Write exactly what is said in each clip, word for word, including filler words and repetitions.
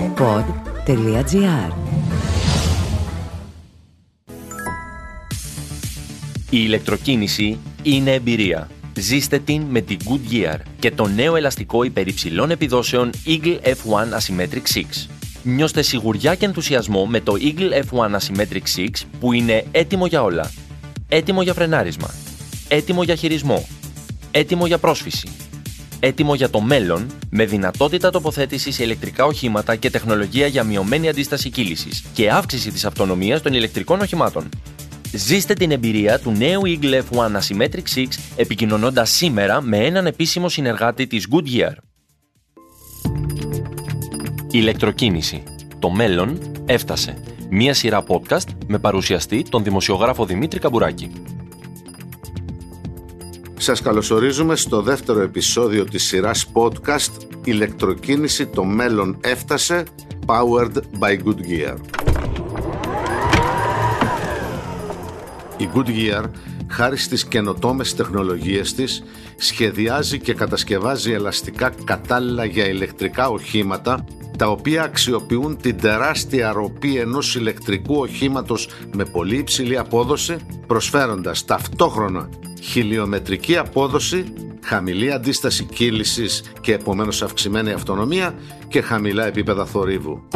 pod τελεία gr. Η ηλεκτροκίνηση είναι εμπειρία. Ζήστε την με την Goodyear και το νέο ελαστικό υπερυψηλών επιδόσεων Eagle εφ ουάν Asymmetric έξι. Νιώστε σιγουριά και ενθουσιασμό με το Eagle εφ ουάν Asymmetric έξι που είναι έτοιμο για όλα. Έτοιμο για φρενάρισμα. Έτοιμο για χειρισμό. Έτοιμο για πρόσφυση. Έτοιμο για το μέλλον, με δυνατότητα τοποθέτησης σε ηλεκτρικά οχήματα και τεχνολογία για μειωμένη αντίσταση κύλησης και αύξηση της αυτονομίας των ηλεκτρικών οχημάτων. Ζήστε την εμπειρία του νέου Eagle εφ ουάν Asymmetric έξι επικοινωνώντας σήμερα με έναν επίσημο συνεργάτη της Goodyear. Ηλεκτροκίνηση. Το μέλλον έφτασε. Μία σειρά podcast με παρουσιαστή τον δημοσιογράφο Δημήτρη Καμπουράκη. Σας καλωσορίζουμε στο δεύτερο επεισόδιο της σειράς podcast «Ηλεκτροκίνηση. Το μέλλον έφτασε», powered by Goodyear. Η Goodyear, χάρη στις καινοτόμες τεχνολογίες της, σχεδιάζει και κατασκευάζει ελαστικά κατάλληλα για ηλεκτρικά οχήματα, τα οποία αξιοποιούν την τεράστια ροπή ενός ηλεκτρικού οχήματος με πολύ υψηλή απόδοση, προσφέροντας ταυτόχρονα χιλιομετρική απόδοση, χαμηλή αντίσταση κύλησης και επομένως αυξημένη αυτονομία και χαμηλά επίπεδα θορύβου.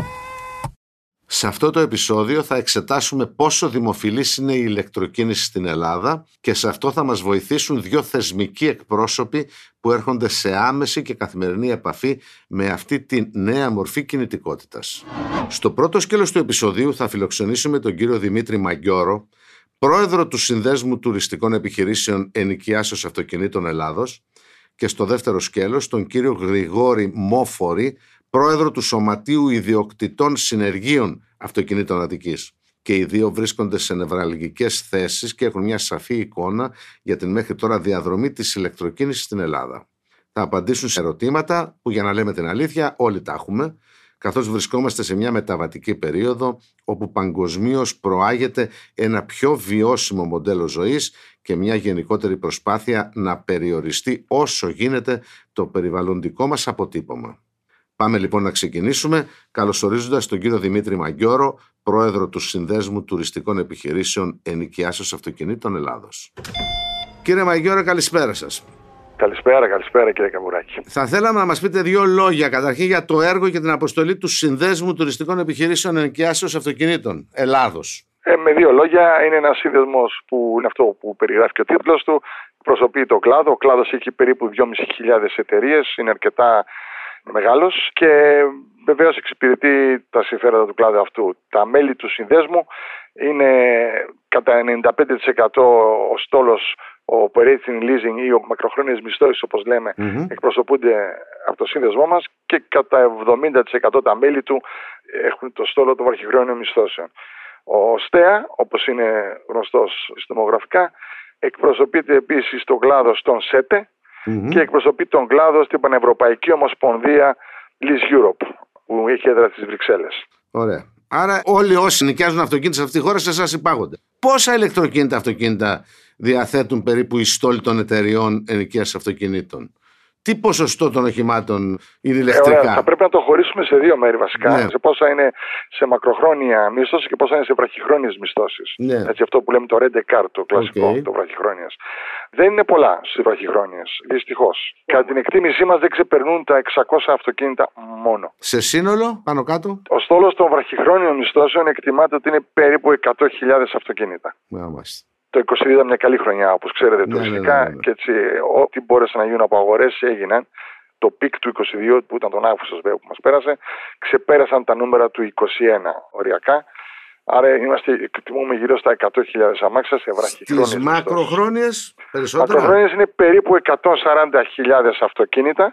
Σε αυτό το επεισόδιο θα εξετάσουμε πόσο δημοφιλής είναι η ηλεκτροκίνηση στην Ελλάδα και σε αυτό θα μας βοηθήσουν δύο θεσμικοί εκπρόσωποι που έρχονται σε άμεση και καθημερινή επαφή με αυτή τη νέα μορφή κινητικότητας. Στο πρώτο σκέλος του επεισοδίου θα φιλοξενήσουμε τον κύριο Δημήτρη Μαγκιόρο, πρόεδρο του Συνδέσμου Τουριστικών Επιχειρήσεων Ενοικιάσεως Αυτοκινήτων Ελλάδος, και στο δεύτερο σκέλος τον κύριο Γρηγόρη Μόφορη, πρόεδρο του Σωματείου Ιδιοκτητών Συνεργείων Αυτοκινήτων Αττικής. Και οι δύο βρίσκονται σε νευραλγικές θέσεις και έχουν μια σαφή εικόνα για την μέχρι τώρα διαδρομή της ηλεκτροκίνησης στην Ελλάδα. Θα απαντήσουν σε ερωτήματα που, για να λέμε την αλήθεια, όλοι τα έχουμε, καθώς βρισκόμαστε σε μια μεταβατική περίοδο όπου παγκοσμίως προάγεται ένα πιο βιώσιμο μοντέλο ζωής και μια γενικότερη προσπάθεια να περιοριστεί όσο γίνεται το περιβαλλοντικό μας αποτύπωμα. Πάμε λοιπόν να ξεκινήσουμε, καλωσορίζοντας τον κύριο Δημήτρη Μαγκιόρο, πρόεδρο του Συνδέσμου Τουριστικών Επιχειρήσεων Ενοικιάσεως Αυτοκινήτων Ελλάδος. Κύριε Μαγκιόρο, καλησπέρα σας. Καλησπέρα, καλησπέρα κύριε Καμπουράκη. Θα θέλαμε να μας πείτε δύο λόγια καταρχήν για το έργο και την αποστολή του Συνδέσμου Τουριστικών Επιχειρήσεων Ενοικιάσεως Αυτοκινήτων Ελλάδος. Ε, με δύο λόγια, είναι ένας σύνδεσμος που είναι αυτό που περιγράφει και ο τίτλος του. Προσωπεί το κλάδο. Ο κλάδος έχει περίπου δυόμισι χιλιάδες εταιρείες, είναι αρκετά μεγάλος και βεβαίως εξυπηρετεί τα συμφέροντα του κλάδου αυτού. Τα μέλη του συνδέσμου είναι κατά ενενήντα πέντε τοις εκατό ο στόλος, ο operating leasing ή ο μακροχρόνιες μισθώσεις, όπως λέμε, mm-hmm. εκπροσωπούνται από το σύνδεσμό μας, και κατά εβδομήντα τοις εκατό τα μέλη του έχουν το στόλο των βραχυχρόνιων μισθώσεων. Ο ΣΤΕΑ, όπως είναι γνωστός συστημογραφικά, εκπροσωπείται επίσης στον κλάδο στον ΣΕΤΕ, Mm-hmm. και εκπροσωπεί τον κλάδο στην Πανευρωπαϊκή Ομοσπονδία Lease Europe, που έχει έδρα στις Βρυξέλλες. Ωραία. Άρα όλοι όσοι νοικιάζουν αυτοκίνητα σε αυτή τη χώρα σε εσάς υπάγονται. Πόσα ηλεκτροκίνητα αυτοκίνητα διαθέτουν περίπου οι στόλοι των εταιριών ενοικίασης αυτοκινήτων? Τι ποσοστό των οχημάτων είναι ηλεκτρικά? Ε, ωραία, θα πρέπει να το χωρίσουμε σε δύο μέρη βασικά. Ναι. Σε πόσα είναι σε μακροχρόνια μίσθωση και πόσα είναι σε βραχυχρόνιες μισθώσεις. Ναι. Έτσι, αυτό που λέμε το rent car, το κλασικό, okay. το βραχυχρόνιας. Δεν είναι πολλά στις βραχυχρόνιες, δυστυχώς. Yeah. Κατά την εκτίμησή μας δεν ξεπερνούν τα εξακόσια αυτοκίνητα μόνο. Σε σύνολο, πάνω κάτω? Ο στόλος των βραχυχρόνιων μισθώσεων εκτιμάται ότι είναι περίπου εκατό χιλιάδες αυτοκίνητα. Yeah, Το είκοσι δύο ήταν μια καλή χρονιά, όπως ξέρετε, ναι, τουριστικά, ναι, ναι, ναι. και έτσι ό,τι μπόρεσαν να γίνουν από αγορές έγιναν. Το πικ του είκοσι δύο, που ήταν τον Αύγουστο που μας πέρασε, ξεπέρασαν τα νούμερα του είκοσι ένα οριακά. Άρα είμαστε, εκτιμούμε γύρω στα εκατό χιλιάδες αμάξια σε βραχυχρόνιες. Στις μακροχρόνιες περισσότερα? Μακροχρόνιες είναι περίπου εκατόν σαράντα χιλιάδες αυτοκίνητα,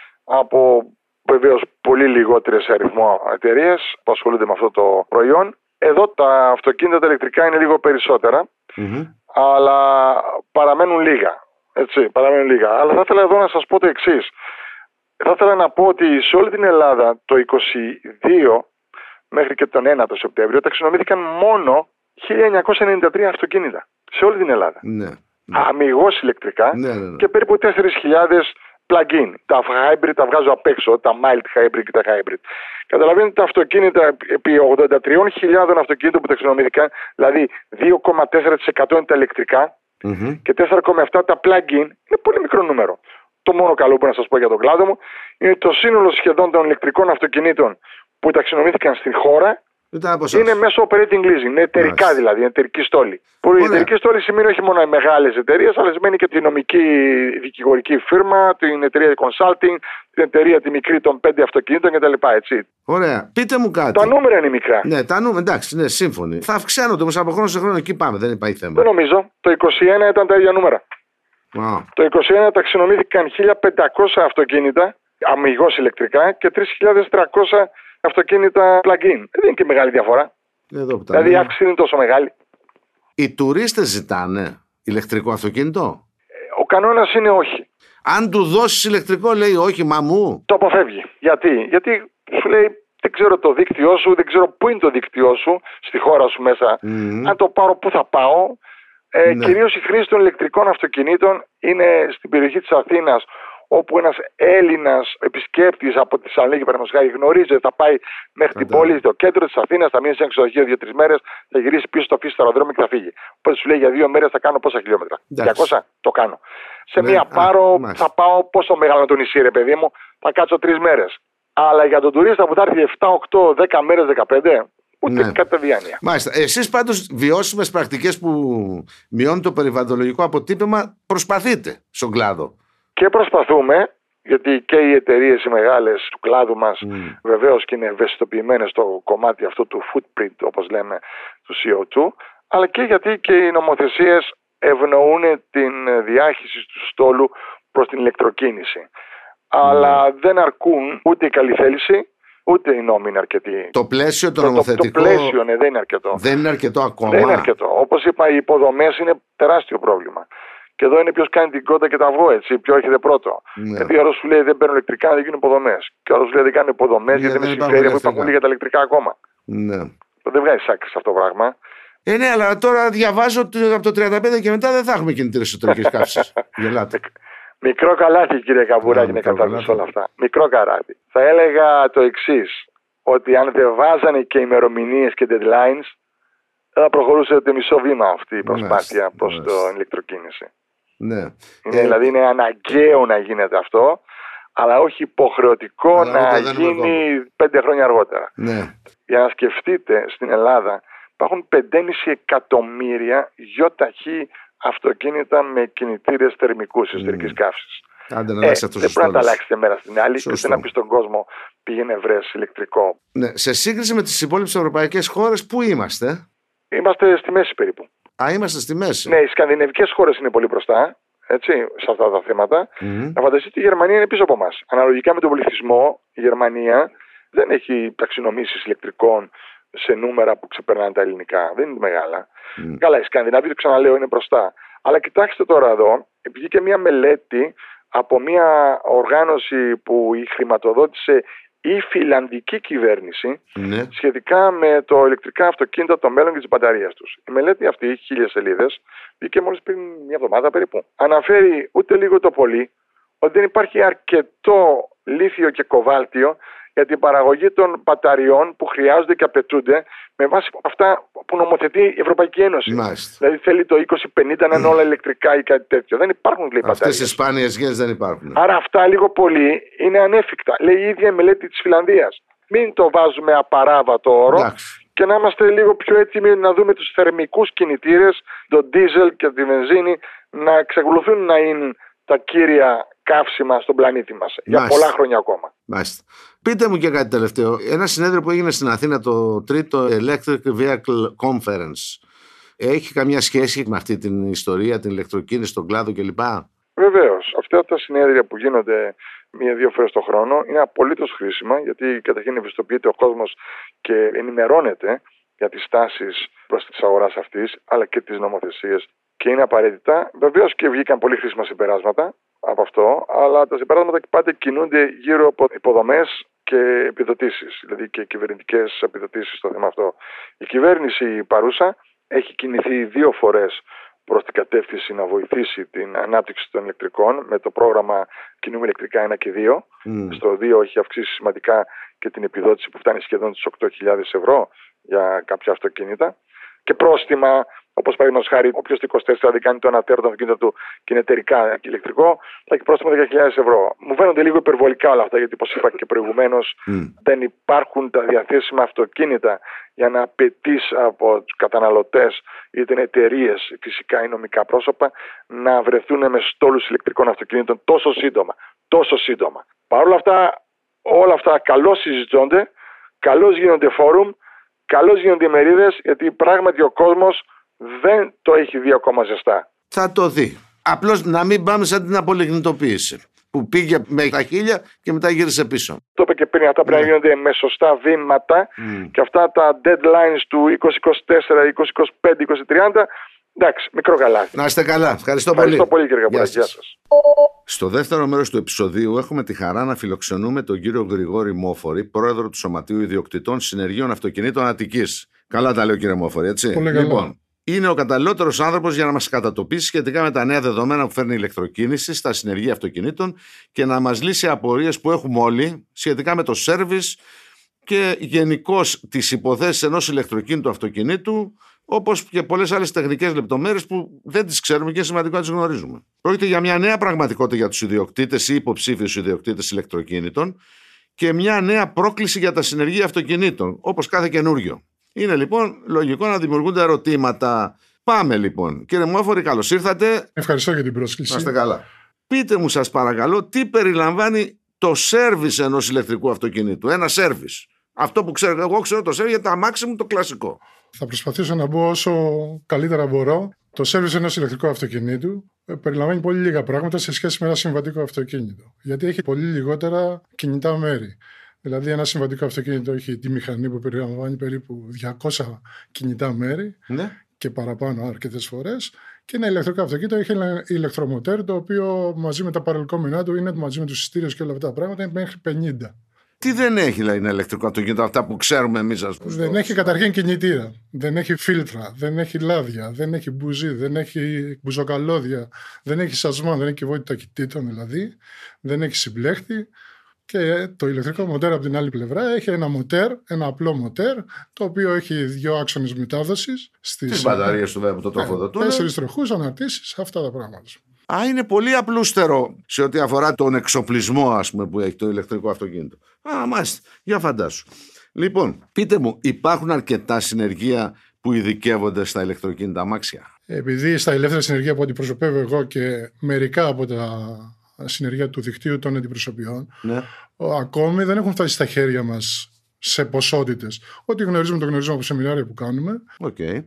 από βεβαίως πολύ λιγότερες σε αριθμό εταιρείες που ασχολούνται με αυτό το προϊόν. Εδώ τα αυτοκίνητα τα ηλεκτρικά είναι λίγο περισσότερα. Mm-hmm. Αλλά παραμένουν λίγα. Έτσι, παραμένουν λίγα. Αλλά θα ήθελα εδώ να σας πω το εξής. Θα ήθελα να πω ότι σε όλη την Ελλάδα το είκοσι δύο μέχρι και τον ένα το Σεπτέμβριο ταξινομήθηκαν μόνο χίλια εννιακόσια ενενήντα τρία αυτοκίνητα. Σε όλη την Ελλάδα. Ναι, ναι. Αμιγώς ηλεκτρικά, ναι, ναι, ναι. και περίπου τέσσερις χιλιάδες plug-in. Τα hybrid τα βγάζω απ' έξω, τα mild hybrid και τα hybrid. Καταλαβαίνετε τα αυτοκίνητα επί ογδόντα τρεις χιλιάδες αυτοκίνητων που ταξινομήθηκαν, δηλαδή δύο κόμμα τέσσερα τοις εκατό είναι τα ηλεκτρικα mm-hmm. και τέσσερα κόμμα επτά τα plug-in, είναι πολύ μικρό νούμερο. Το μόνο καλό που να σας πω για τον κλάδο μου είναι το σύνολο σχεδόν των ηλεκτρικών αυτοκινήτων που ταξινομήθηκαν στην χώρα. Είναι μέσω operating leasing, είναι εταιρικά Μάλιστα. δηλαδή, είναι εταιρική στόλη. Που η εταιρική στόλη σημαίνει όχι μόνο οι μεγάλες εταιρείες, αλλά σημαίνει και τη νομική δικηγορική φίρμα, την εταιρεία consulting, την εταιρεία τη μικρή των πέντε αυτοκινήτων κτλ. Έτσι. Ωραία. Πείτε μου κάτι. Τα νούμερα είναι μικρά. Ναι, τα νούμερα, εντάξει, ναι, σύμφωνοι. Θα αυξάνονται όμως από χρόνο σε χρόνο, εκεί πάμε, δεν υπάρχει θέμα. Δεν νομίζω. Το είκοσι ένα ήταν τα ίδια νούμερα. Wow. Το είκοσι ένα ταξινομήθηκαν χίλια πεντακόσια αυτοκίνητα, αμυγός ηλεκτρικά, και τρεις χιλιάδες τριακόσια αυτοκίνητα plug-in. Δεν είναι και μεγάλη διαφορά. Εδώ δηλαδή η αύξηση είναι τόσο μεγάλη. Οι τουρίστες ζητάνε ηλεκτρικό αυτοκίνητο. Ο κανόνας είναι όχι. Αν του δώσεις ηλεκτρικό, λέει όχι, μα μου. Το αποφεύγει. Γιατί, Γιατί σου λέει δεν ξέρω το δίκτυό σου, δεν ξέρω πού είναι το δίκτυό σου, στη χώρα σου μέσα. Mm. Αν το πάρω, πού θα πάω. Ε, ναι. Κυρίως η χρήση των ηλεκτρικών αυτοκινήτων είναι στην περιοχή της Αθήνας, όπου ένας Έλληνας επισκέπτης από τη Θεσσαλονίκη, παραδείγματος χάρη, γνωρίζει, θα πάει μέχρι Αντά. την πόλη, το κέντρο της Αθήνας, θα μείνει σε ένα ξενοδοχείο δύο-τρεις μέρες, θα γυρίσει πίσω, στο αφήσει στο αεροδρόμιο και θα φύγει. Οπότε σου λέει για δύο μέρες θα κάνω πόσα χιλιόμετρα. διακόσια το κάνω. Σε ναι, μία α, πάρο α, θα πάω πόσο μεγάλο το νησί, ρε παιδί μου, θα κάτσω τρεις μέρες. Αλλά για τον τουρίστα που θα έρθει επτά, οκτώ, δέκα μέρες, δεκαπέντε. Ούτε ναι. κάτι διάνοια. Μάλιστα. Εσείς πάντως βιώσιμες πρακτικές που μειώνουν το περιβαλλοντολογικό αποτύπωμα προσπαθείτε στον κλάδο. Και προσπαθούμε, γιατί και οι εταιρείες οι μεγάλες του κλάδου μας mm. βεβαίως και είναι ευαισθητοποιημένες στο κομμάτι αυτό του footprint, όπως λέμε, του σι ο δύο, αλλά και γιατί και οι νομοθεσίες ευνοούν την διάχυση του στόλου προς την ηλεκτροκίνηση. Mm. Αλλά δεν αρκούν ούτε η καλή θέληση, ούτε οι νόμοι είναι αρκετοί. Το πλαίσιο το, το νομοθετικό. Το, το πλαίσιο ναι, δεν είναι αρκετό. Δεν είναι αρκετό ακόμα. Δεν είναι αρκετό. Όπως είπα, οι υποδομές είναι τεράστιο πρόβλημα. Και εδώ είναι ποιος κάνει την κότα και τα αυγό, έτσι. Ποιο έρχεται πρώτο. Ναι. Γιατί ο άλλος σου λέει δεν παίρνουν ηλεκτρικά, δεν γίνουν υποδομές. Και ο άλλος σου λέει δεν κάνουν υποδομές, γιατί δεν με συμφέρει που υπάρχουν λίγα τα ηλεκτρικά ακόμα. Ναι. Δεν βγάζει άκρη σε αυτό το πράγμα. Ε, ναι, αλλά τώρα διαβάζω ότι από το τριάντα πέντε και μετά δεν θα έχουμε κινητήρες εσωτερικής καύσης. Γελάτε. Μικρό καλάθι, κύριε Καμπουράκη, να καταλάβεις όλα αυτά. Μικρό καράβι. Θα έλεγα το εξής, ότι αν δεν βάζανε και ημερομηνίες και deadlines, θα προχωρούσε το μισό βήμα αυτή η προσπάθεια προς την ηλεκτροκίνηση. Ναι. Είναι, ε, δηλαδή είναι αναγκαίο να γίνεται αυτό, αλλά όχι υποχρεωτικό αλλά να γίνει πέντε χρόνια αργότερα. Ναι. Για να σκεφτείτε, στην Ελλάδα υπάρχουν πέντε κόμμα πέντε εκατομμύρια γιοταχή αυτοκίνητα με κινητήρες θερμικούς εσωτερικής mm. καύσης. Άντε να ε, δεν πρέπει να τα αλλάξετε μέρα στην άλλη και ούτε να πει στον κόσμο πήγαινε βρες ηλεκτρικό. Ναι. Σε σύγκριση με τις υπόλοιπες ευρωπαϊκές χώρες, πού είμαστε? Είμαστε στη μέση περίπου. Α, είμαστε στη μέση. Ναι, οι σκανδιναβικές χώρες είναι πολύ μπροστά, έτσι, σε αυτά τα θέματα. Mm. Να φανταστείτε ότι η Γερμανία είναι πίσω από εμάς. Αναλογικά με τον πληθυσμό, η Γερμανία δεν έχει ταξινομήσεις ηλεκτρικών σε νούμερα που ξεπερνάνε τα ελληνικά. Δεν είναι μεγάλα. Mm. Καλά, οι Σκανδιναβοί, το ξαναλέω, είναι μπροστά. Αλλά κοιτάξτε τώρα εδώ, βγήκε μια μελέτη από μια οργάνωση που η χρηματοδότησε η φιλανδική κυβέρνηση ναι. σχετικά με το ηλεκτρικά αυτοκίνητα, το μέλλον και τις μπαταρίες τους. Η μελέτη αυτή, χίλιες σελίδες, βγήκε μόλις πριν μια εβδομάδα περίπου. Αναφέρει ούτε λίγο το πολύ ότι δεν υπάρχει αρκετό λίθιο και κοβάλτιο για την παραγωγή των μπαταριών που χρειάζονται και απαιτούνται με βάση αυτά που νομοθετεί η Ευρωπαϊκή Ένωση. Μάλιστα. Δηλαδή θέλει το είκοσι πενήντα να είναι όλα ηλεκτρικά ή κάτι τέτοιο. Δεν υπάρχουν λέει μπαταρίες. Αυτές οι σπάνιες γέες δεν υπάρχουν. Άρα αυτά λίγο πολύ είναι ανέφικτα. Λέει η ίδια μελέτη της Φιλανδίας. Μην το βάζουμε απαράβατο όρο. Εντάξει. Και να είμαστε λίγο πιο έτοιμοι να δούμε τους θερμικούς κινητήρες, το ντίζελ και τη βενζίνη να εξακολουθούν να είναι τα κύρια καύσιμα στον πλανήτη μας. Μάλιστα. Για πολλά χρόνια ακόμα. Μάλιστα. Πείτε μου και κάτι τελευταίο. Ένα συνέδριο που έγινε στην Αθήνα, το τρίτο Electric Vehicle Conference, έχει καμιά σχέση με αυτή την ιστορία, την ηλεκτροκίνηση, τον κλάδο κλπ? Βεβαίως. Αυτά τα συνέδρια που γίνονται μία-δύο φορές το χρόνο είναι απολύτως χρήσιμα, γιατί καταρχήν ευαισθητοποιείται ο κόσμος και ενημερώνεται για τις τάσεις προς της αγοράς αυτής, αλλά και τις νομοθεσίες, και είναι απαραίτητα. Βεβαίως και βγήκαν πολύ χρήσιμα συμπεράσματα από αυτό, αλλά τα συμπεράσματα και πάντα κινούνται γύρω από υποδομές και επιδοτήσεις, δηλαδή και κυβερνητικές επιδοτήσεις στο θέμα αυτό. Η κυβέρνηση παρούσα έχει κινηθεί δύο φορές προς την κατεύθυνση να βοηθήσει την ανάπτυξη των ηλεκτρικών με το πρόγραμμα Κινούμε ηλεκτρικά ένα και δύο. Mm. Στο δύο έχει αυξήσει σημαντικά και την επιδότηση που φτάνει σχεδόν τις οκτώ χιλιάδες ευρώ για κάποια αυτοκίνητα. Και πρόστιμα, όπως παραδείγματος χάρη, όποιος το είκοσι τέσσερα δεν κάνει το ένα τέταρτο αυτοκίνητο του και είναι εταιρικά ηλεκτρικό, θα έχει πρόστιμο δέκα χιλιάδες ευρώ. Μου φαίνονται λίγο υπερβολικά όλα αυτά, γιατί όπως είπα και προηγουμένως, mm. δεν υπάρχουν τα διαθέσιμα αυτοκίνητα για να απαιτείς από τους καταναλωτές, είτε είναι εταιρείες, φυσικά ή νομικά πρόσωπα, να βρεθούν με στόλους ηλεκτρικών αυτοκινήτων τόσο σύντομα. Τόσο σύντομα. Παρ' όλα αυτά, όλα αυτά καλώς συζητώνται, καλώς γίνονται φόρουμ. Καλώς γίνονται οι μερίδες, γιατί πράγματι ο κόσμος δεν το έχει δει ακόμα ζεστά. Θα το δει. Απλώς να μην πάμε σαν την απολιγνητοποίηση, που πήγε με τα χίλια και μετά γύρισε πίσω. Το είπε και πριν, αυτά πρέπει να γίνονται με σωστά βήματα mm. και αυτά τα deadlines του είκοσι είκοσι τέσσερα, είκοσι είκοσι πέντε, είκοσι τριάντα, εντάξει, μικρό καλάθι. Να είστε καλά. Ευχαριστώ, Ευχαριστώ πολύ. πολύ, κύριε Καπούλα. Γεια σας. Στο δεύτερο μέρος του επεισοδίου έχουμε τη χαρά να φιλοξενούμε τον κύριο Γρηγόρη Μόφορη, πρόεδρο του Σωματείου Ιδιοκτητών Συνεργείων Αυτοκινήτων Αττικής. Καλά τα λέω, κύριε Μόφορη, έτσι. Πολύ καλά. Λοιπόν, είναι ο καταλληλότερος άνθρωπος για να μας κατατοπίσει σχετικά με τα νέα δεδομένα που φέρνει η ηλεκτροκίνηση στα συνεργεία αυτοκινήτων και να μας λύσει απορίες που έχουμε όλοι σχετικά με το σέρβις και γενικώς τις υποθέσεις ενός ηλεκτροκίνητου αυτοκινήτου, όπως και πολλές άλλες τεχνικές λεπτομέρειες που δεν τις ξέρουμε και είναι σημαντικό να τις γνωρίζουμε. Πρόκειται για μια νέα πραγματικότητα για τους ιδιοκτήτες ή υποψήφιους ιδιοκτήτες ηλεκτροκίνητων και μια νέα πρόκληση για τα συνεργεία αυτοκινήτων, όπως κάθε καινούριο. Είναι λοιπόν λογικό να δημιουργούνται ερωτήματα. Πάμε λοιπόν. Κύριε Μόφορη, καλώς ήρθατε. Ευχαριστώ για την πρόσκληση. Να είστε καλά. Πείτε μου, σας παρακαλώ, τι περιλαμβάνει το σέρβις ενός ηλεκτρικού αυτοκινήτου. Ένα σέρβις. Αυτό που ξέρω, εγώ ξέρω το σέρβις για το αμάξι μου, το κλασικό. Θα προσπαθήσω να μπω όσο καλύτερα μπορώ. Το σέρβις ενός ηλεκτρικού αυτοκινήτου περιλαμβάνει πολύ λίγα πράγματα σε σχέση με ένα συμβατικό αυτοκίνητο. Γιατί έχει πολύ λιγότερα κινητά μέρη. Δηλαδή, ένα συμβατικό αυτοκίνητο έχει τη μηχανή που περιλαμβάνει περίπου διακόσια κινητά μέρη, ναι, και παραπάνω αρκετές φορές. Και ένα ηλεκτρικό αυτοκίνητο έχει ένα ηλεκτρομοτέρ, το οποίο μαζί με τα παρελκόμενά του είναι μαζί με τους συστήριους και όλα αυτά τα πράγματα είναι μέχρι πενήντα. Τι δεν έχει, δηλαδή, ένα ηλεκτρικό αυτοκίνητο, αυτά που ξέρουμε εμείς, ας πούμε? Δεν έχει καταρχήν κινητήρα, δεν έχει φίλτρα, δεν έχει λάδια, δεν έχει μπουζί, δεν έχει μπουζοκαλώδια, δεν έχει σασμάν, δεν έχει κυβότητα ταχυτήτων δηλαδή, δεν έχει συμπλέχτη. Και το ηλεκτρικό μοτέρ από την άλλη πλευρά έχει ένα μοτέρ, ένα απλό μοτέρ, το οποίο έχει δύο άξονες μετάδοσης. Τις μπαταρίες του βέβαια που το τροφοδοτούν. Τέσσερις τροχούς, αναρτήσεις, αυτά τα πράγματα. Α, είναι πολύ απλούστερο σε ό,τι αφορά τον εξοπλισμό, ας πούμε, που έχει το ηλεκτρικό αυτοκίνητο. Α, μάλιστα. Για φαντάσου. Λοιπόν, πείτε μου, υπάρχουν αρκετά συνεργεία που ειδικεύονται στα ηλεκτροκίνητα αμάξια? Επειδή στα ελεύθερα συνεργεία που αντιπροσωπεύω εγώ και μερικά από τα συνεργεία του δικτύου των αντιπροσωπιών, ναι, ακόμη δεν έχουν φτάσει στα χέρια μας σε ποσότητες. Ό,τι γνωρίζουμε το γνωρίζουμε από σεμινάρια που κάνουμε, okay,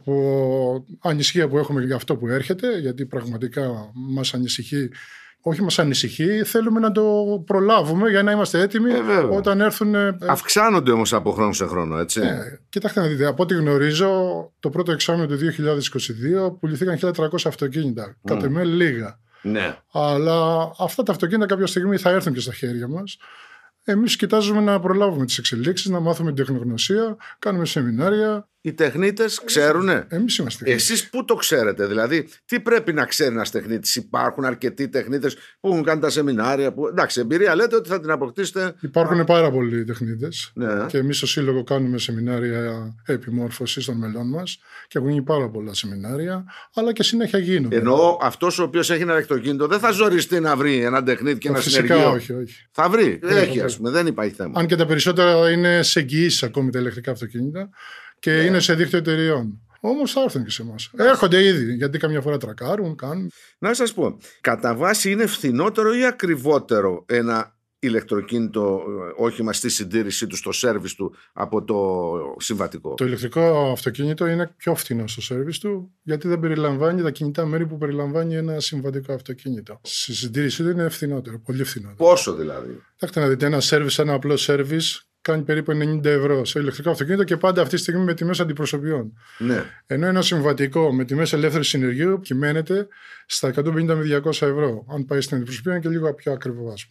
από ανησυχία που έχουμε για αυτό που έρχεται, γιατί πραγματικά μας ανησυχεί. Όχι μας ανησυχεί, θέλουμε να το προλάβουμε για να είμαστε έτοιμοι ε, όταν έρθουν. Αυξάνονται όμως από χρόνο σε χρόνο, έτσι. Ε, κοιτάξτε να δείτε, από ό,τι γνωρίζω, το πρώτο εξάμηνο του δύο χιλιάδες είκοσι δύο πουληθήκαν χίλια τριακόσια αυτοκίνητα. Mm. Κατ' εμέ λίγα. Ναι. Αλλά αυτά τα αυτοκίνητα κάποια στιγμή θα έρθουν και στα χέρια μας. Εμείς κοιτάζουμε να προλάβουμε τις εξελίξεις, να μάθουμε την τεχνογνωσία, κάνουμε σεμινάρια. Οι τεχνίτες ξέρουνε. Εμείς είμαστε τεχνίτες. Εσείς πού το ξέρετε, δηλαδή, τι πρέπει να ξέρει ένας τεχνίτης? Υπάρχουν αρκετοί τεχνίτες που έχουν κάνει τα σεμινάρια. Που... Εντάξει, εμπειρία λέτε ότι θα την αποκτήσετε. Υπάρχουν Α. πάρα πολλοί τεχνίτες. Ναι. Και εμείς στο Σύλλογο κάνουμε σεμινάρια επιμόρφωσης των μελών μας και έχουν γίνει πάρα πολλά σεμινάρια, αλλά και συνέχεια γίνονται. Εννοώ αυτός ο οποίος έχει ένα ηλεκτροκίνητο δεν θα ζοριστεί να βρει έναν τεχνίτη και ένα Φυσικά συνεργείο. Όχι, όχι. Θα βρει. Δεν έχει, ας πούμε, δεν υπάρχει θέμα. Αν και τα περισσότερα είναι σε εγγυήσεις ακόμη τα ηλεκτρικά αυτοκίνητα. Και yeah. είναι σε δίκτυο εταιριών. Όμως θα έρθουν και σε εμάς. Έρχονται ήδη, γιατί καμιά φορά τρακάρουν, κάνουν. Να σας πω, κατά βάση είναι φθηνότερο ή ακριβότερο ένα ηλεκτροκίνητο όχημα στη συντήρησή του, στο σέρβις του, από το συμβατικό? Το ηλεκτρικό αυτοκίνητο είναι πιο φθηνό στο σέρβις του, γιατί δεν περιλαμβάνει τα κινητά μέρη που περιλαμβάνει ένα συμβατικό αυτοκίνητο. Στη συντήρησή του είναι φθηνότερο, πολύ φθηνότερο. Πόσο δηλαδή? Κοιτάξτε να δείτε, ένα σέρβις, ένα απλό σέρβις κάνει περίπου ενενήντα ευρώ σε ηλεκτρικό αυτοκίνητο και πάντα αυτή τη στιγμή με τιμές αντιπροσωπιών. Ναι. Ενώ ένα συμβατικό με τιμές ελεύθερου συνεργείου κυμαίνεται στα εκατόν πενήντα με διακόσια ευρώ. Αν πάει στην αντιπροσωπεία είναι και λίγο πιο ακριβό, ας πούμε.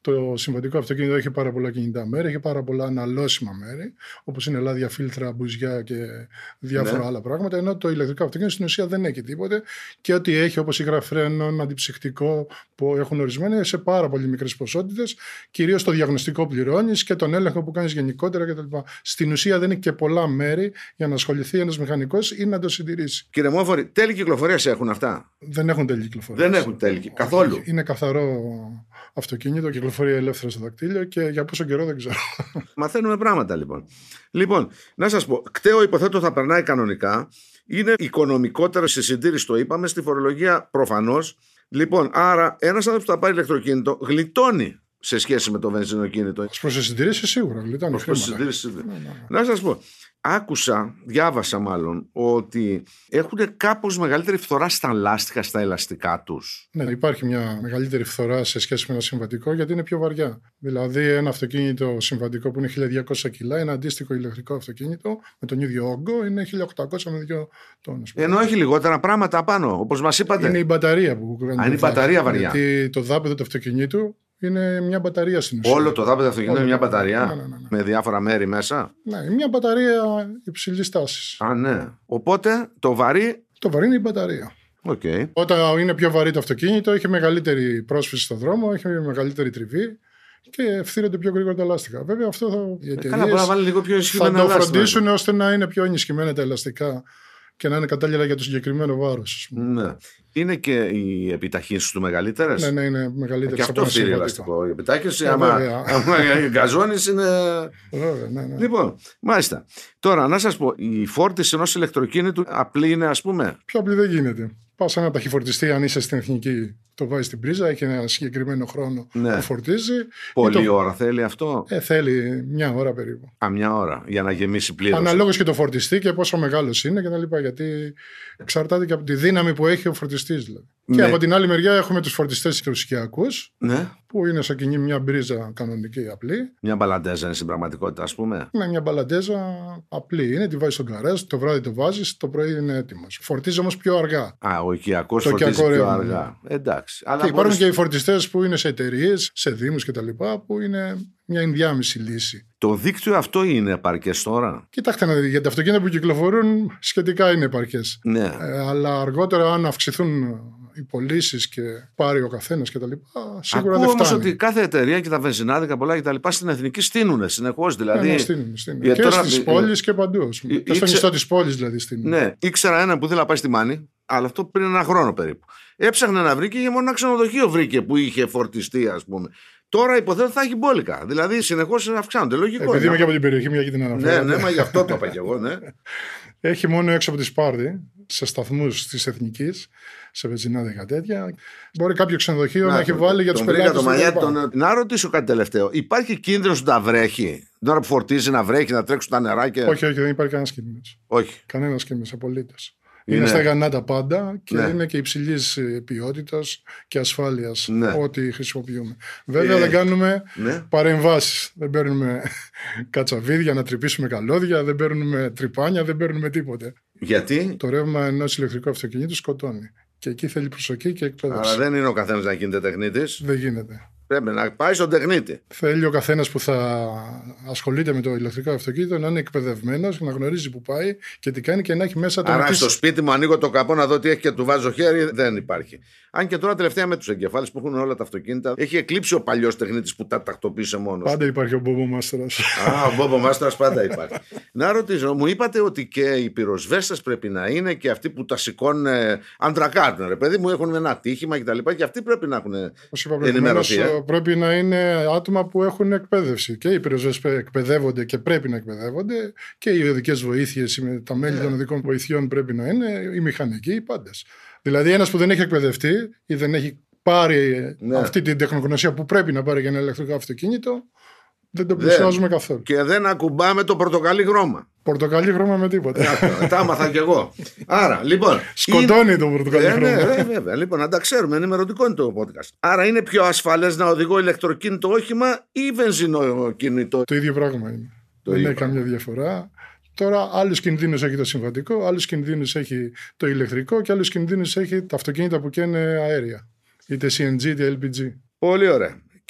Το συμβατικό αυτοκίνητο έχει πάρα πολλά κινητά μέρη, έχει πάρα πολλά αναλώσιμα μέρη, όπως είναι λάδια, φίλτρα, μπουζιά και διάφορα ναι. άλλα πράγματα. Ενώ το ηλεκτρικό αυτοκίνητο στην ουσία δεν έχει τίποτε και ό,τι έχει, όπως υγραφρένων, αντιψυκτικό που έχουν ορισμένοι σε πάρα πολύ μικρές ποσότητες, κυρίως το διαγνωστικό πληρώνεις και τον έλεγχο που κάνεις γενικότερα κτλ. Στην ουσία δεν έχει και πολλά μέρη για να ασχοληθεί ένας μηχανικός ή να το συντηρήσει. Κύριε Μόφορη, τέλη κυκλοφορίας έχουν αυτά? Δεν έχουν τέλη κυκλοφορίας. Δεν έχουν τέλη καθόλου. Είναι καθαρό αυτοκίνητο, κυκλοφορεί ελεύθερα στο δακτύλιο και για πόσο καιρό δεν ξέρω. Μαθαίνουμε πράγματα λοιπόν. Λοιπόν, να σας πω, κταίο υποθέτω θα περνάει κανονικά. Είναι οικονομικότερο στη συντήρηση, το είπαμε, στη φορολογία προφανώς. Λοιπόν, άρα ένας άνθρωπος που θα πάρει ηλεκτροκίνητο γλιτώνει σε σχέση με το βενζινοκίνητο. Ως προς τη συντήρηση σίγουρα γλιτώνει. Ως προς τη συντήρηση. Ναι, ναι, ναι. Να σας πω. Άκουσα, διάβασα μάλλον, ότι έχουν κάπως μεγαλύτερη φθορά στα λάστιχα, στα ελαστικά τους. Ναι, υπάρχει μια μεγαλύτερη φθορά σε σχέση με ένα συμβατικό γιατί είναι πιο βαριά. Δηλαδή, ένα αυτοκίνητο συμβατικό που είναι χίλια διακόσια κιλά, ένα αντίστοιχο ηλεκτρικό αυτοκίνητο με τον ίδιο όγκο είναι χίλια οκτακόσια με δύο τόνους. Ενώ έχει λιγότερα πράγματα απάνω, όπως μας είπατε. Είναι η μπαταρία που κάνει. Αν είναι η μπαταρία βαριά. Γιατί το δάπεδο του αυτοκινήτου είναι μια μπαταρία στην ουσία. Όλο το δάπεδο αυτοκίνητο είναι μια μπαταρία. Ναι, ναι, ναι, ναι. Με διάφορα μέρη μέσα. Ναι, μια μπαταρία υψηλής τάσης. Α, ναι. Οπότε το βαρύ. Το βαρύ είναι η μπαταρία. Okay. Όταν είναι πιο βαρύ το αυτοκίνητο, έχει μεγαλύτερη πρόσφυση στον δρόμο, έχει μεγαλύτερη τριβή και φθύρονται πιο γρήγορα τα λάστιχα. Βέβαια, αυτό θα, οι εταιρείες θα το φροντίσουν ώστε να είναι πιο ενισχυμένα τα ελαστικά και να είναι κατάλληλα για το συγκεκριμένο βάρος. Ναι. Είναι και οι επιταχύνσεις του μεγαλύτερες. Ναι, ναι, είναι μεγαλύτερες. Και αυτό φύρει ελαστικό. Η επιτάχυνση, άμα γκαζώνεις, είναι. Βέβαια, ναι, ναι. Λοιπόν, μάλιστα. Τώρα, να σας πω, η φόρτιση ενός ηλεκτροκίνητου απλή είναι, ας πούμε? Πιο απλή δεν γίνεται. Πας σε ένα ταχυφορτιστή, αν είσαι στην εθνική, το βάζεις στην πρίζα, έχει ένα συγκεκριμένο χρόνο ναι. που φορτίζει. Πολλή το... ώρα θέλει αυτό? Ε, θέλει μια ώρα περίπου. Α, μια ώρα για να γεμίσει πλήρως. Αναλόγως και το φορτιστή και πόσο μεγάλος είναι κτλ. Γιατί εξαρτάται και από τη δύναμη που έχει ο φορτιστής. Δηλαδή. Ναι. Και από την άλλη μεριά έχουμε τους φορτιστές ρουσικιακούς. Ναι. Που είναι σαν κοινή μια μπρίζα κανονική απλή. Μια μπαλαντέζα είναι στην πραγματικότητα, ας πούμε. Ναι, μια μπαλαντέζα απλή είναι. Τη βάζεις στον γκαράζ, το βράδυ το βάζεις, το πρωί είναι έτοιμος. Φορτίζει όμως πιο αργά. Α, ο οικιακός φορτίζει πιο αργά. Εντάξει. Αλλά και υπάρχουν μπορείς... και οι φορτιστές που είναι σε εταιρείες, σε δήμους κτλ. Που είναι μια ενδιάμεση λύση. Το δίκτυο αυτό είναι επαρκές τώρα? Κοιτάξτε να δείτε, για τα αυτοκίνητα που κυκλοφορούν σχετικά είναι επαρκές. Ναι. Ε, αλλά αργότερα, αν αυξηθούν οι πωλήσεις και πάρει ο καθένας κτλ. Σίγουρα ακούω δεν φτάνει. Όμως ότι κάθε εταιρεία και τα βενζινάδικα πολλά και τα λοιπά στην εθνική στείνουν συνεχώς. Δηλαδή... Ναι, ναι, στείνουν, στείνουν. Και τώρα... στις πόλεις και παντού. Και ήξε... στο νησί της πόλης δηλαδή στείνουν. Ναι, ήξερα έναν που ήθελε να πάει στη Μάνη, αλλά αυτό πριν ένα χρόνο περίπου. Έψαχνε να βρει και μόνο ένα ξενοδοχείο βρήκε που είχε φορτιστεί, ας πούμε. Τώρα υποθέτω θα έχει μπόλικα. Δηλαδή συνεχώς αυξάνονται. Λογικό. Επειδή είμαι και από την περιοχή, μια και την αναφέρω. Ναι, ναι, μα γι' αυτό το είπα και εγώ, ναι. Έχει μόνο έξω από τη Σπάρτη, σε σταθμούς της Εθνικής, σε βενζινάδικα τέτοια. Μπορεί κάποιο ξενοδοχείο να, να έχει βάλει για τους πελάτες. Το μαλλιά, τον... Να ρωτήσω κάτι τελευταίο. Υπάρχει κίνδυνος να βρέχει, την ώρα που φορτίζει να βρέχει, να τρέξουν τα νερά και. Όχι, όχι, δεν υπάρχει κανένας κίνδυνος. Όχι. Κανένας κίνδυνος απολύτως. Είναι, είναι στεγανά τα πάντα και ναι. είναι και υψηλής ποιότητας και ασφάλειας ναι. ό,τι χρησιμοποιούμε. Βέβαια ε, δεν κάνουμε ναι. παρεμβάσεις. Δεν παίρνουμε κατσαβίδια να τρυπήσουμε καλώδια, δεν παίρνουμε τρυπάνια, δεν παίρνουμε τίποτε. Γιατί? Το ρεύμα ενός ηλεκτρικού αυτοκινήτου σκοτώνει. Και εκεί θέλει προσοχή και εκπαίδευση. Αλλά δεν είναι ο καθένας να γίνεται τεχνίτης. Δεν γίνεται. Πρέπει να πάει στον τεχνίτη. Θέλει ο καθένας που θα ασχολείται με το ηλεκτρικό αυτοκίνητο να είναι εκπαιδευμένος, να γνωρίζει που πάει και τι κάνει και να έχει μέσα το. Άρα νοτής... στο σπίτι μου ανοίγω το καπό να δω τι έχει και του βάζω χέρι, δεν υπάρχει. Αν και τώρα τελευταία με τους εγκεφάλους που έχουν όλα τα αυτοκίνητα, έχει εκλείψει ο παλιός τεχνίτης που τα τακτοποίησε μόνος. Πάντα υπάρχει ο Μπόμπο Μάστρας. Α, ο Μπόμπο Μάστρας πάντα υπάρχει. Να ρωτήσω, μου είπατε ότι και οι πυροσβέστες πρέπει να είναι και αυτοί που τα σηκώνουν αντρακάρτουν, ρε παιδί μου, έχουν ένα τύχημα κτλ. Και, και αυτοί πρέπει να έχουν ενημερωθεί. Πρέπει να είναι άτομα που έχουν εκπαίδευση. Και οι πυροσβέστες εκπαιδεύονται και πρέπει να εκπαιδεύονται και οι οδικές βοήθειες, τα μέλη yeah. των οδικών βοηθειών πρέπει να είναι, οι μηχανικοί, οι πάντες. Δηλαδή, ένας που δεν έχει εκπαιδευτεί ή δεν έχει πάρει yeah. αυτή την τεχνογνωσία που πρέπει να πάρει για ένα ηλεκτρικό αυτοκίνητο, δεν το πλησιάζουμε καθόλου. Και δεν ακουμπάμε το πορτοκαλί χρώμα. Πορτοκαλί χρώμα με τίποτα. Τα άμαθα κι εγώ. Άρα, λοιπόν. Σκοτώνει είναι... το πορτοκαλί χρώμα. Ναι, ναι, βέβαια. Λοιπόν, να τα ξέρουμε. Ενημερωτικό είναι το podcast. Άρα, είναι πιο ασφαλές να οδηγώ ηλεκτροκίνητο όχημα ή βενζινοκίνητο? Το ίδιο πράγμα είναι. Το δεν έχει καμιά διαφορά. Τώρα, άλλους κινδύνους έχει το συμβατικό, άλλους κινδύνους έχει το ηλεκτρικό και άλλους κινδύνους έχει τα αυτοκίνητα που καίνε αέρια. Είτε σι εν τζι είτε ελ πι τζι. Πολύ ωραία.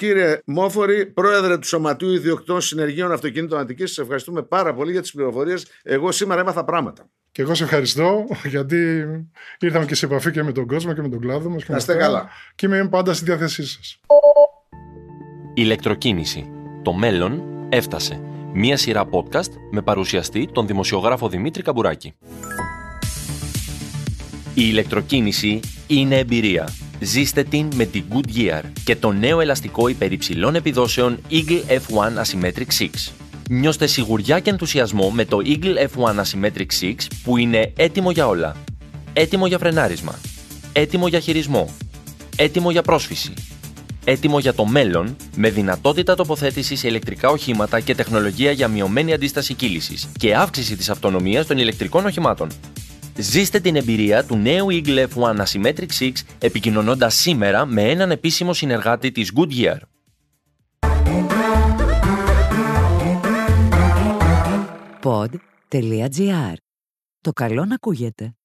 Κύριε Μόφορη, πρόεδρε του Σωματείου Ιδιοκτητών Συνεργείων Αυτοκινήτων Αττικής, σας ευχαριστούμε πάρα πολύ για τις πληροφορίες. Εγώ σήμερα έμαθα πράγματα. Και εγώ σε ευχαριστώ, γιατί ήρθαμε και σε επαφή και με τον κόσμο και με τον κλάδο μας. Να είστε καλά. Και είμαι πάντα στη διάθεσή σας. Ηλεκτροκίνηση. Το μέλλον έφτασε. Μία σειρά podcast με παρουσιαστή τον δημοσιογράφο Δημήτρη Καμπουράκη. Η ηλεκτροκίνηση είναι εμπειρία. Ζήστε την με την Goodyear και το νέο ελαστικό υπερυψηλών επιδόσεων Eagle εφ ουάν Asymmetric έξι. Νιώστε σιγουριά και ενθουσιασμό με το Eagle εφ ουάν Asymmetric έξι που είναι έτοιμο για όλα. Έτοιμο για φρενάρισμα. Έτοιμο για χειρισμό. Έτοιμο για πρόσφυση. Έτοιμο για το μέλλον με δυνατότητα τοποθέτηση σε ηλεκτρικά οχήματα και τεχνολογία για μειωμένη αντίσταση κύλησης και αύξηση της αυτονομίας των ηλεκτρικών οχημάτων. Ζήστε την εμπειρία του νέου Eagle εφ ουάν Asymmetric έξι επικοινωνώντας σήμερα με έναν επίσημο συνεργάτη της Goodyear. pod τελεία gr. Το καλό να ακούγεται.